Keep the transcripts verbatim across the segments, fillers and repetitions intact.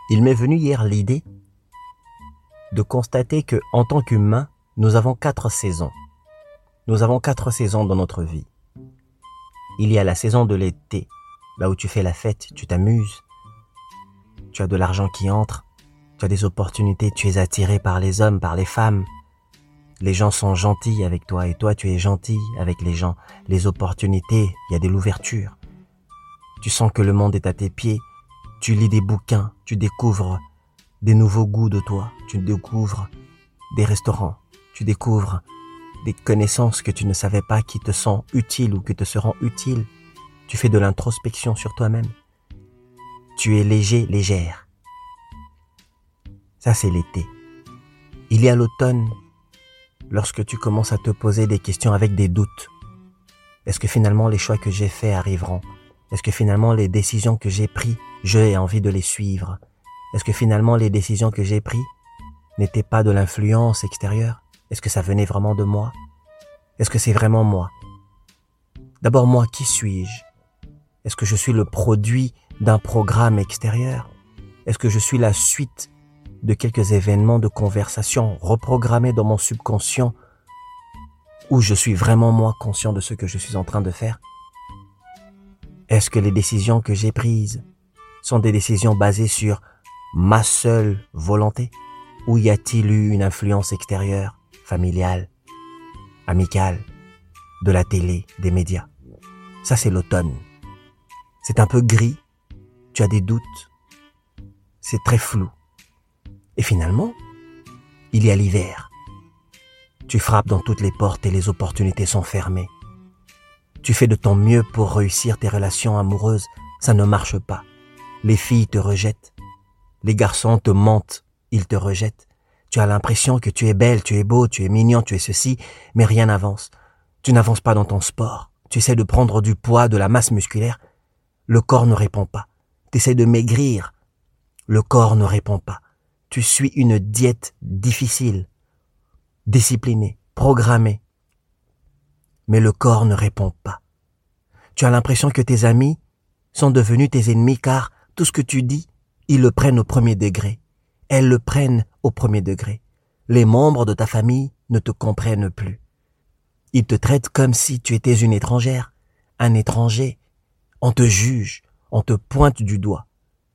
Il m'est venu hier l'idée de constater que, en tant qu'humain, nous avons quatre saisons. Nous avons quatre saisons dans notre vie. Il y a la saison de l'été, là où tu fais la fête, tu t'amuses, tu as de l'argent qui entre, tu as des opportunités, tu es attiré par les hommes, par les femmes. Les gens sont gentils avec toi et toi tu es gentil avec les gens. Les opportunités, il y a de l'ouverture. Tu sens que le monde est à tes pieds. Tu lis des bouquins, tu découvres des nouveaux goûts de toi, tu découvres des restaurants, tu découvres des connaissances que tu ne savais pas qui te sont utiles ou qui te seront utiles. Tu fais de l'introspection sur toi-même. Tu es léger, légère. Ça, c'est l'été. Il y a l'automne, lorsque tu commences à te poser des questions avec des doutes. Est-ce que finalement les choix que j'ai faits arriveront? Est-ce que finalement les décisions que j'ai prises, j'ai envie de les suivre? Est-ce que finalement les décisions que j'ai prises n'étaient pas de l'influence extérieure? Est-ce que ça venait vraiment de moi? Est-ce que c'est vraiment moi? D'abord, moi, qui suis-je? Est-ce que je suis le produit d'un programme extérieur? Est-ce que je suis la suite de quelques événements de conversation reprogrammés dans mon subconscient où je suis vraiment moi conscient de ce que je suis en train de faire? Est-ce que les décisions que j'ai prises sont des décisions basées sur ma seule volonté? Ou y a-t-il eu une influence extérieure, familiale, amicale, de la télé, des médias? Ça, c'est l'automne. C'est un peu gris, tu as des doutes, c'est très flou. Et finalement, il y a l'hiver. Tu frappes dans toutes les portes et les opportunités sont fermées. Tu fais de ton mieux pour réussir tes relations amoureuses, ça ne marche pas. Les filles te rejettent, les garçons te mentent, ils te rejettent. Tu as l'impression que tu es belle, tu es beau, tu es mignon, tu es ceci, mais rien n'avance. Tu n'avances pas dans ton sport. Tu essaies de prendre du poids, de la masse musculaire. Le corps ne répond pas. Tu essaies de maigrir. Le corps ne répond pas. Tu suis une diète difficile, disciplinée, programmée. Mais le corps ne répond pas. Tu as l'impression que tes amis sont devenus tes ennemis car tout ce que tu dis, ils le prennent au premier degré. Elles le prennent au premier degré. Les membres de ta famille ne te comprennent plus. Ils te traitent comme si tu étais une étrangère, un étranger. On te juge, on te pointe du doigt.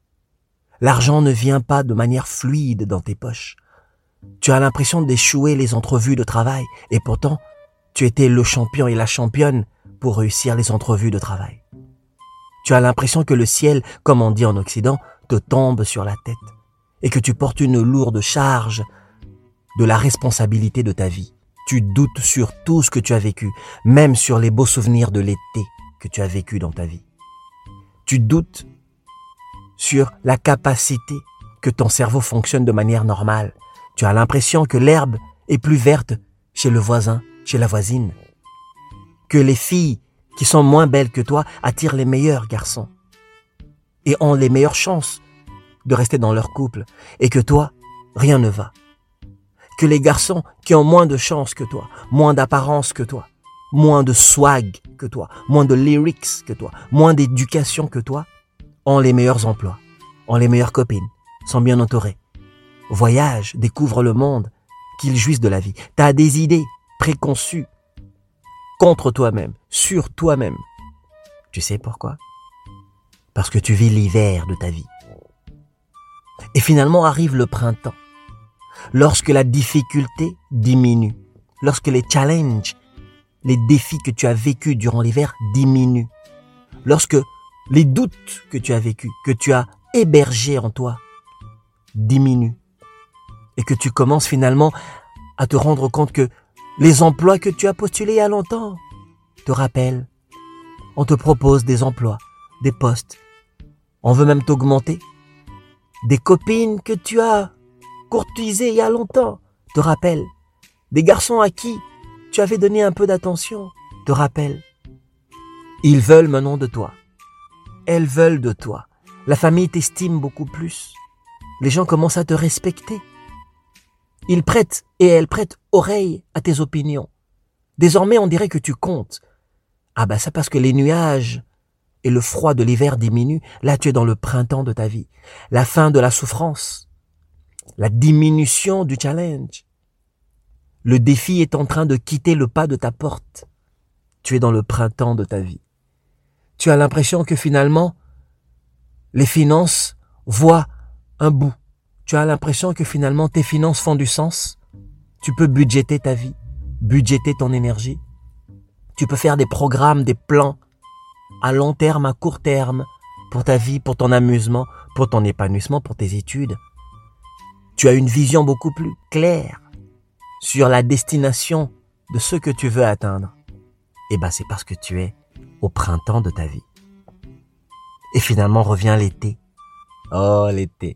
L'argent ne vient pas de manière fluide dans tes poches. Tu as l'impression d'échouer les entrevues de travail et pourtant, tu étais le champion et la championne pour réussir les entrevues de travail. Tu as l'impression que le ciel, comme on dit en Occident, te tombe sur la tête et que tu portes une lourde charge de la responsabilité de ta vie. Tu doutes sur tout ce que tu as vécu, même sur les beaux souvenirs de l'été que tu as vécu dans ta vie. Tu doutes sur la capacité que ton cerveau fonctionne de manière normale. Tu as l'impression que l'herbe est plus verte chez le voisin, chez la voisine. Que les filles qui sont moins belles que toi attirent les meilleurs garçons et ont les meilleures chances de rester dans leur couple et que toi, rien ne va. Que les garçons qui ont moins de chance que toi, moins d'apparence que toi, moins de swag que toi, moins de lyrics que toi, moins d'éducation que toi, ont les meilleurs emplois, ont les meilleures copines, sont bien entourés, voyagent, découvrent le monde, qu'ils jouissent de la vie. Tu as des idées préconçues contre toi-même, sur toi-même. Tu sais pourquoi? Parce que tu vis l'hiver de ta vie. Et finalement arrive le printemps, lorsque la difficulté diminue, lorsque les challenges, les défis que tu as vécus durant l'hiver diminuent, lorsque les doutes que tu as vécus, que tu as hébergés en toi, diminuent, et que tu commences finalement à te rendre compte que les emplois que tu as postulés il y a longtemps te rappellent. On te propose des emplois, des postes. On veut même t'augmenter. Des copines que tu as courtisées il y a longtemps te rappellent. Des garçons à qui tu avais donné un peu d'attention te rappellent. Ils veulent maintenant de toi. Elles veulent de toi. La famille t'estime beaucoup plus. Les gens commencent à te respecter. Ils prêtent et elles prêtent oreille à tes opinions. Désormais, on dirait que tu comptes. Ah bah ça parce que les nuages et le froid de l'hiver diminue, là tu es dans le printemps de ta vie. La fin de la souffrance, la diminution du challenge. Le défi est en train de quitter le pas de ta porte. Tu es dans le printemps de ta vie. Tu as l'impression que finalement, les finances voient un bout. Tu as l'impression que finalement tes finances font du sens. Tu peux budgéter ta vie, budgéter ton énergie. Tu peux faire des programmes, des plans à long terme, à court terme, pour ta vie, pour ton amusement, pour ton épanouissement, pour tes études. Tu as une vision beaucoup plus claire sur la destination de ce que tu veux atteindre. Et ben c'est parce que tu es au printemps de ta vie. Et finalement revient l'été. Oh, l'été.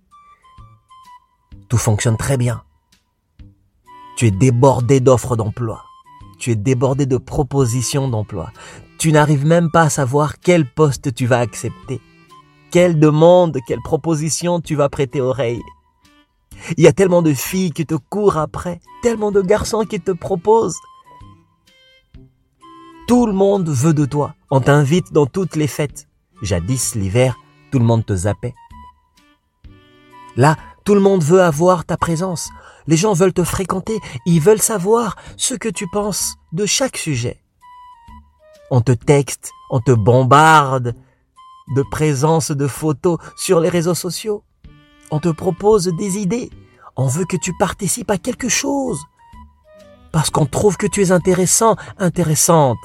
Tout fonctionne très bien. Tu es débordé d'offres d'emploi. Tu es débordé de propositions d'emploi. Tu n'arrives même pas à savoir quel poste tu vas accepter. Quelle demande, quelle proposition tu vas prêter oreille. Il y a tellement de filles qui te courent après, tellement de garçons qui te proposent. Tout le monde veut de toi. On t'invite dans toutes les fêtes. Jadis, l'hiver, tout le monde te zappait. Là, tout le monde veut avoir ta présence. Les gens veulent te fréquenter. Ils veulent savoir ce que tu penses de chaque sujet. On te texte, on te bombarde de présence, de photos sur les réseaux sociaux. On te propose des idées. On veut que tu participes à quelque chose. Parce qu'on trouve que tu es intéressant, intéressante.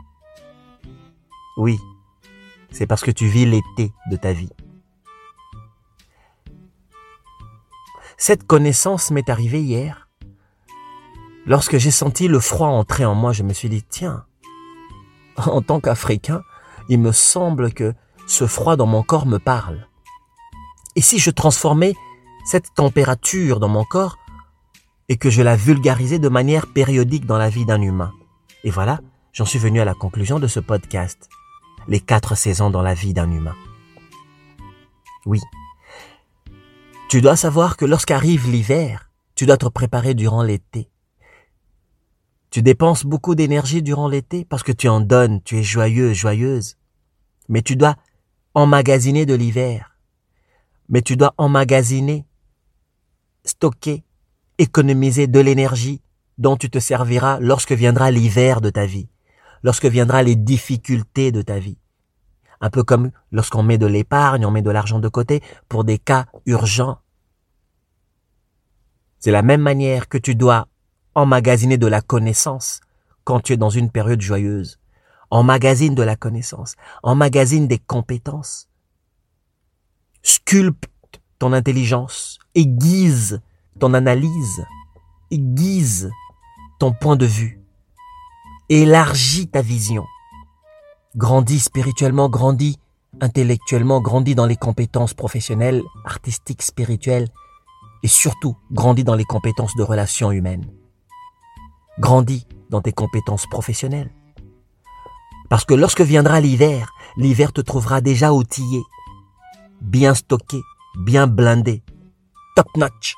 Oui, c'est parce que tu vis l'été de ta vie. Cette connaissance m'est arrivée hier. Lorsque j'ai senti le froid entrer en moi, je me suis dit, tiens, en tant qu'Africain, il me semble que ce froid dans mon corps me parle. Et si je transformais cette température dans mon corps et que je la vulgarisais de manière périodique dans la vie d'un humain? Et voilà, j'en suis venu à la conclusion de ce podcast. Les quatre saisons dans la vie d'un humain. Oui. Tu dois savoir que lorsqu'arrive l'hiver, tu dois te préparer durant l'été. Tu dépenses beaucoup d'énergie durant l'été parce que tu en donnes, tu es joyeux, joyeuse. Mais tu dois emmagasiner de l'hiver. Mais tu dois emmagasiner, stocker, économiser de l'énergie dont tu te serviras lorsque viendra l'hiver de ta vie, lorsque viendra les difficultés de ta vie. Un peu comme lorsqu'on met de l'épargne, on met de l'argent de côté pour des cas urgents. C'est la même manière que tu dois emmagasiner de la connaissance quand tu es dans une période joyeuse. Emmagasine de la connaissance, emmagasine des compétences. Sculpte ton intelligence, aiguise ton analyse, aiguise ton point de vue. Élargis ta vision. Grandis spirituellement, grandis intellectuellement, grandis dans les compétences professionnelles, artistiques, spirituelles et surtout grandis dans les compétences de relations humaines. Grandis dans tes compétences professionnelles. Parce que lorsque viendra l'hiver, l'hiver te trouvera déjà outillé, bien stocké, bien blindé, top notch.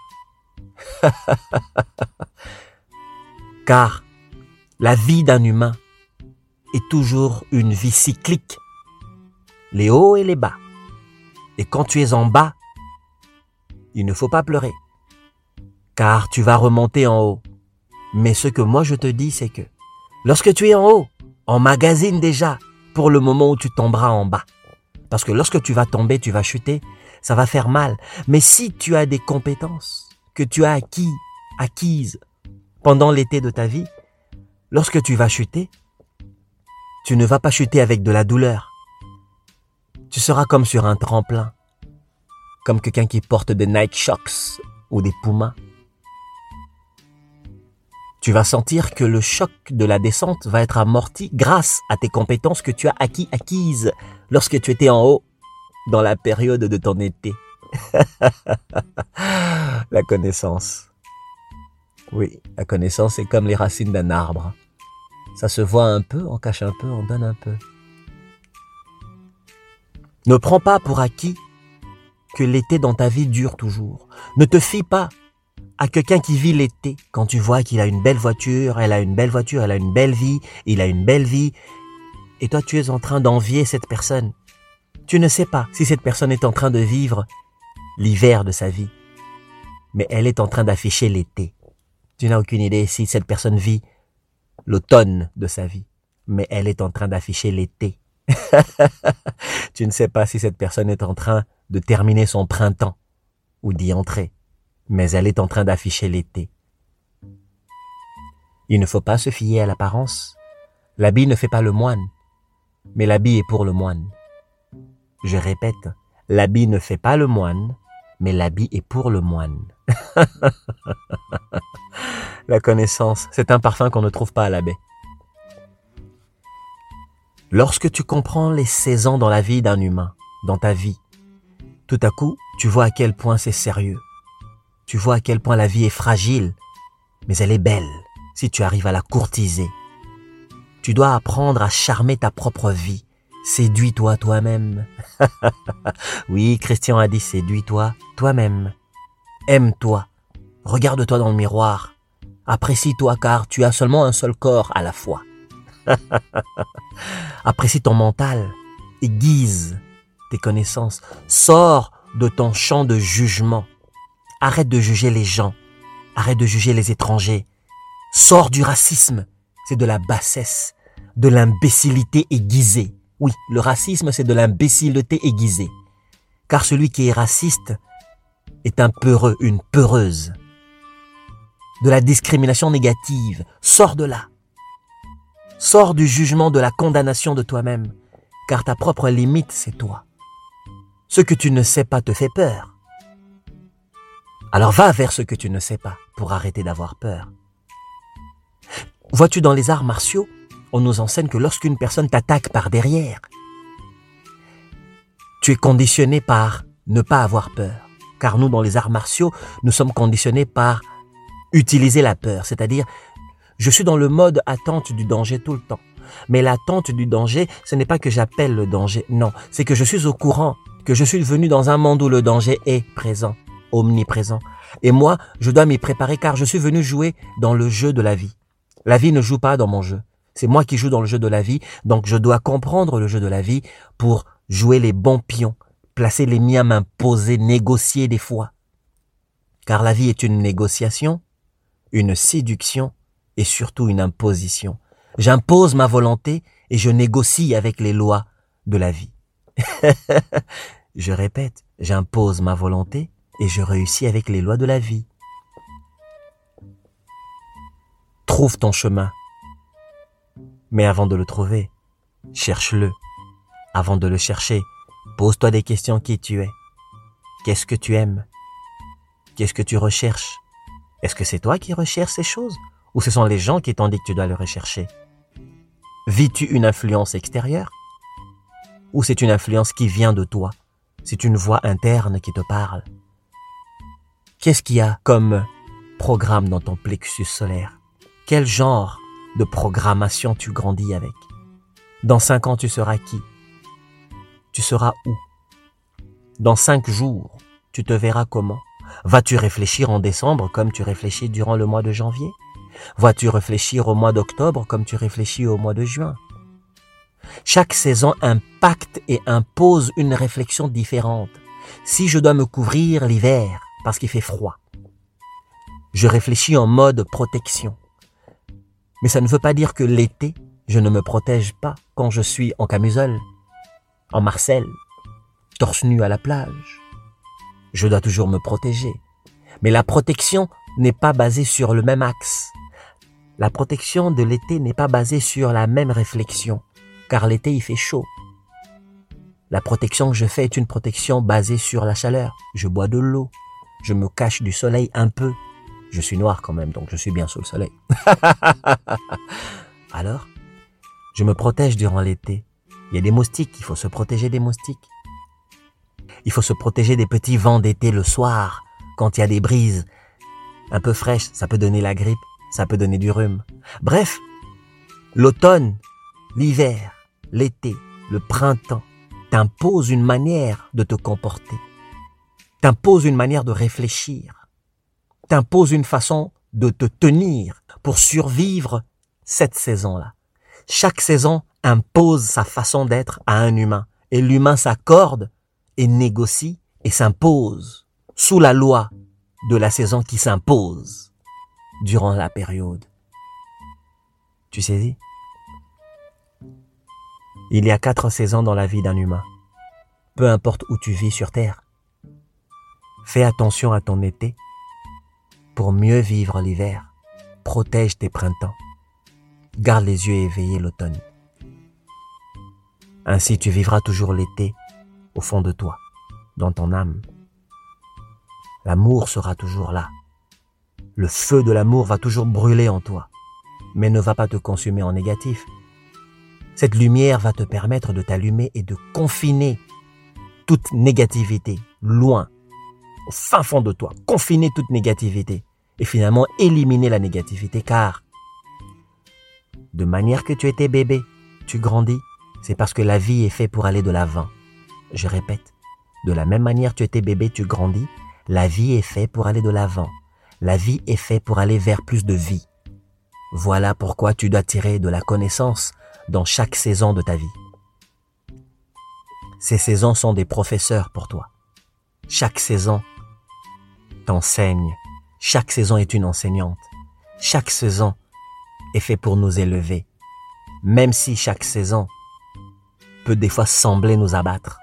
Car la vie d'un humain est toujours une vie cyclique, les hauts et les bas. Et quand tu es en bas, il ne faut pas pleurer, car tu vas remonter en haut. Mais ce que moi je te dis, c'est que lorsque tu es en haut, emmagasine déjà pour le moment où tu tomberas en bas. Parce que lorsque tu vas tomber, tu vas chuter, ça va faire mal. Mais si tu as des compétences que tu as acquis, acquises pendant l'été de ta vie, lorsque tu vas chuter, tu ne vas pas chuter avec de la douleur. Tu seras comme sur un tremplin, comme quelqu'un qui porte des Nike Shox ou des Pumas. Tu vas sentir que le choc de la descente va être amorti grâce à tes compétences que tu as acquis, acquises lorsque tu étais en haut dans la période de ton été. La connaissance. Oui, la connaissance est comme les racines d'un arbre. Ça se voit un peu, on cache un peu, on donne un peu. Ne prends pas pour acquis que l'été dans ta vie dure toujours. Ne te fie pas à quelqu'un qui vit l'été quand tu vois qu'il a une belle voiture, elle a une belle voiture, elle a une belle vie, il a une belle vie. et toi tu es en train d'envier cette personne. Tu ne sais pas si cette personne est en train de vivre l'hiver de sa vie, mais elle est en train d'afficher l'été. Tu n'as aucune idée si cette personne vit l'automne de sa vie, mais elle est en train d'afficher l'été. Tu ne sais pas si cette personne est en train de terminer son printemps ou d'y entrer, mais elle est en train d'afficher l'été. Il ne faut pas se fier à l'apparence. L'habit ne fait pas le moine, mais l'habit est pour le moine. Je répète, l'habit ne fait pas le moine, mais l'habit est pour le moine. La connaissance, c'est un parfum qu'on ne trouve pas à la baie. Lorsque tu comprends les saisons dans la vie d'un humain, dans ta vie, tout à coup, tu vois à quel point c'est sérieux. Tu vois à quel point la vie est fragile, mais elle est belle si tu arrives à la courtiser. Tu dois apprendre à charmer ta propre vie. Séduis-toi toi-même. Oui, Christian a dit séduis-toi toi-même. Aime-toi. Regarde-toi dans le miroir. Apprécie-toi car tu as seulement un seul corps à la fois. Apprécie ton mental. Aiguise tes connaissances. Sors de ton champ de jugement. Arrête de juger les gens. Arrête de juger les étrangers. Sors du racisme. C'est de la bassesse, de l'imbécilité aiguisée. Oui, le racisme, c'est de l'imbécilité aiguisée. Car celui qui est raciste est un peureux, une peureuse. De la discrimination négative. Sors de là. Sors du jugement, de la condamnation de toi-même. Car ta propre limite, c'est toi. Ce que tu ne sais pas te fait peur. Alors va vers ce que tu ne sais pas pour arrêter d'avoir peur. Vois-tu, dans les arts martiaux, on nous enseigne que lorsqu'une personne t'attaque par derrière, tu es conditionné par ne pas avoir peur. Car nous, dans les arts martiaux, nous sommes conditionnés par utiliser la peur. C'est-à-dire, je suis dans le mode attente du danger tout le temps. Mais l'attente du danger, ce n'est pas que j'appelle le danger. Non, c'est que je suis au courant, que je suis venu dans un monde où le danger est présent, omniprésent. Et moi, je dois m'y préparer car je suis venu jouer dans le jeu de la vie. La vie ne joue pas dans mon jeu. C'est moi qui joue dans le jeu de la vie, donc je dois comprendre le jeu de la vie pour jouer les bons pions, placer les miens, m'imposer, négocier des fois. Car la vie est une négociation, une séduction et surtout une imposition. J'impose ma volonté et je négocie avec les lois de la vie. Je répète, j'impose ma volonté et je réussis avec les lois de la vie. Trouve ton chemin. Mais avant de le trouver, cherche-le. Avant de le chercher, pose-toi des questions. Qui tu es? Qu'est-ce que tu aimes? Qu'est-ce que tu recherches? Est-ce que c'est toi qui recherches ces choses? Ou ce sont les gens qui t'ont dit que tu dois le rechercher? Vis-tu une influence extérieure? Ou c'est une influence qui vient de toi? C'est une voix interne qui te parle? Qu'est-ce qu'il y a comme programme dans ton plexus solaire? Quel genre de programmation tu grandis avec? Dans cinq ans, tu seras qui? Tu seras où? Dans cinq jours, tu te verras comment? Vas-tu réfléchir en décembre comme tu réfléchis durant le mois de janvier? Vas-tu réfléchir au mois d'octobre comme tu réfléchis au mois de juin? Chaque saison impacte et impose une réflexion différente. Si je dois me couvrir l'hiver parce qu'il fait froid, je réfléchis en mode protection. Mais ça ne veut pas dire que l'été, je ne me protège pas quand je suis en camisole, en marcelle, torse nu à la plage. Je dois toujours me protéger. Mais la protection n'est pas basée sur le même axe. La protection de l'été n'est pas basée sur la même réflexion, car l'été il fait chaud. La protection que je fais est une protection basée sur la chaleur. Je bois de l'eau, je me cache du soleil un peu. Je suis noir quand même, donc je suis bien sous le soleil. Alors, je me protège durant l'été. Il y a des moustiques, il faut se protéger des moustiques. Il faut se protéger des petits vents d'été le soir, quand il y a des brises un peu fraîches. Ça peut donner la grippe, ça peut donner du rhume. Bref, l'automne, l'hiver, l'été, le printemps t'imposent une manière de te comporter, t'imposent une manière de réfléchir, t'impose une façon de te tenir pour survivre cette saison-là. Chaque saison impose sa façon d'être à un humain. Et l'humain s'accorde et négocie et s'impose sous la loi de la saison qui s'impose durant la période. Tu saisis? Il y a quatre saisons dans la vie d'un humain. Peu importe où tu vis sur Terre. Fais attention à ton été pour mieux vivre l'hiver. Protège tes printemps. Garde les yeux éveillés l'automne. Ainsi tu vivras toujours l'été au fond de toi, dans ton âme. L'amour sera toujours là. Le feu de l'amour va toujours brûler en toi, mais ne va pas te consumer en négatif. Cette lumière va te permettre de t'allumer et de confiner toute négativité, loin, au fin fond de toi. Confiner toute négativité et finalement éliminer la négativité, car de manière que tu étais bébé, tu grandis, c'est parce que la vie est faite pour aller de l'avant. Je répète, de la même manière tu étais bébé, tu grandis, la vie est faite pour aller de l'avant. La vie est faite pour aller vers plus de vie. Voilà pourquoi tu dois tirer de la connaissance dans chaque saison de ta vie. Ces saisons sont des professeurs pour toi. Chaque saison t'enseigne. Chaque saison est une enseignante. Chaque saison est faite pour nous élever. Même si chaque saison peut des fois sembler nous abattre.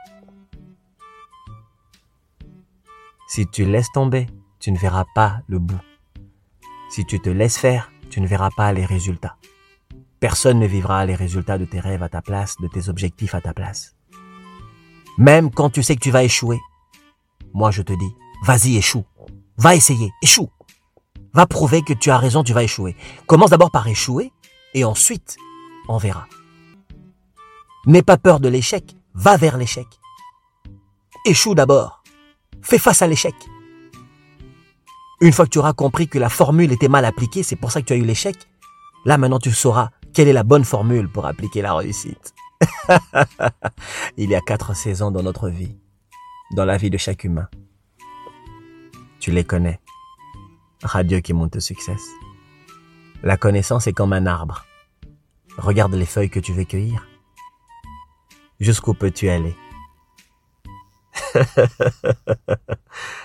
Si tu laisses tomber, tu ne verras pas le bout. Si tu te laisses faire, tu ne verras pas les résultats. Personne ne vivra les résultats de tes rêves à ta place, de tes objectifs à ta place. Même quand tu sais que tu vas échouer, moi je te dis, vas-y, échoue. Va essayer, échoue. Va prouver que tu as raison, tu vas échouer. Commence d'abord par échouer et ensuite, on verra. N'aie pas peur de l'échec, va vers l'échec. Échoue d'abord. Fais face à l'échec. Une fois que tu auras compris que la formule était mal appliquée, c'est pour ça que tu as eu l'échec, là maintenant tu sauras quelle est la bonne formule pour appliquer la réussite. Il y a quatre saisons dans notre vie, dans la vie de chaque humain. Tu les connais. Radio qui monte au succès. La connaissance est comme un arbre. Regarde les feuilles que tu veux cueillir. Jusqu'où peux-tu aller?